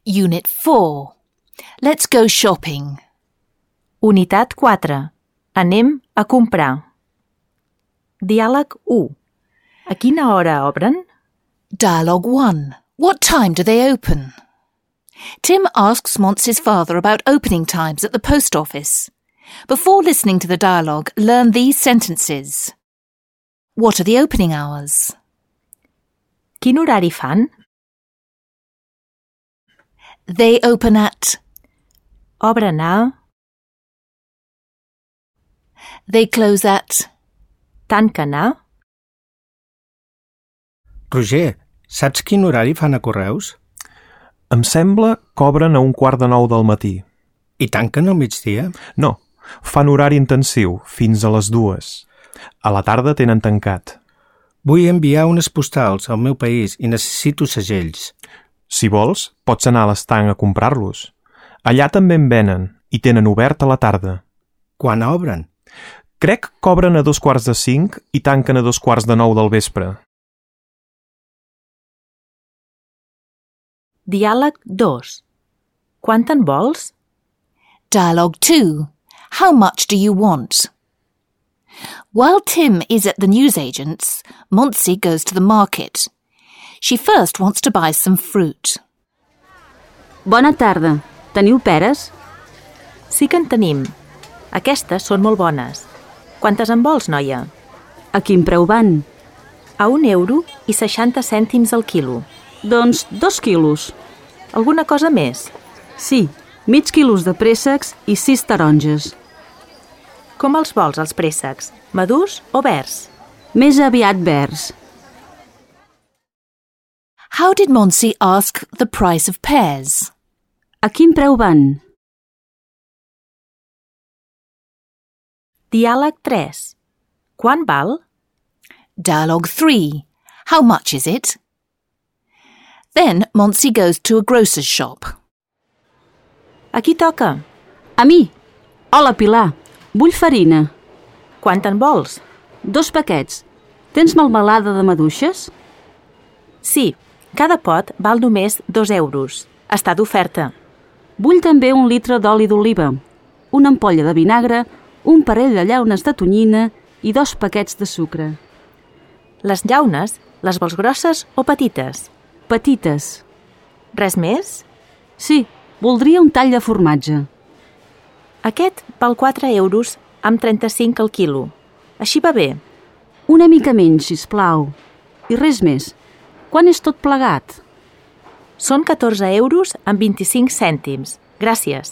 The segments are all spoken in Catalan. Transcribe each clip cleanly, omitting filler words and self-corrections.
Unit 4. Let's go shopping. Unitat 4. Anem a comprar. Diàleg 1. A quina hora obren? Dialogue 1. What time do they open? Tim asks Monty's father about opening times at the post office. Before listening to the dialogue, learn these sentences. What are the opening hours? Quin horari fan? They open at... Obren a... They close at... Tanquen a... Roger, saps quin horari fan a Correus? Em sembla que obren a 8:45 del matí. I tanquen al migdia? No, fan horari intensiu, fins a les 2. A la tarda tenen tancat. Vull enviar unes postals al meu país i necessito segells. Si vols, pots anar a l'estanc a comprar-los. Allà també en venen i tenen obert a la tarda. Quan obren? Crec que obren a 4:45 i tanquen a 8:45 del vespre. Diàleg 2. Quant en vols? Dialogue 2. How much do you want? While Tim is at the newsagent's, Monty goes to the market. She first wants to buy some fruit. Bona tarda. Teniu peres? Sí que en tenim. Aquestes són molt bones. Quantes en vols, noia? A quin preu van? A €1,60 al quilo. Doncs 2 quilos. Alguna cosa més? Sí, mig quilos de préssecs i 6 taronges. Com els vols, els préssecs? Madurs o verds? Més aviat verds. How did Monty ask the price of pears? A quin preu van? Diàleg 3. Quant val? Dialogue 3. How much is it? Then Monty goes to a grocer's shop. A qui toca? A mi. Hola, Pilar. Vull farina. Quant en vols? 2 paquets. Tens melmelada de maduixes? Sí, cada pot val només €2. Està d'oferta. Vull també 1 litre d'oli d'oliva, una ampolla de vinagre, un parell de llaunes de tonyina i 2 paquets de sucre. Les llaunes, les vols grosses o petites? Petites. Res més? Sí, voldria un tall de formatge. Aquest val €4 amb 35 al quilo. Així va bé. Una mica menys, sisplau. I res més. Quan és tot plegat? Són €14 amb 25 cèntims. Gràcies.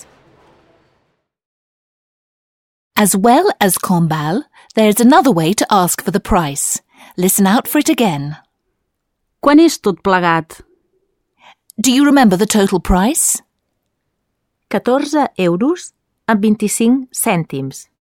As well as combal, there's another way to ask for the price. Listen out for it again. Quan és tot plegat? Do you remember the total price? €14 amb 25 cèntims.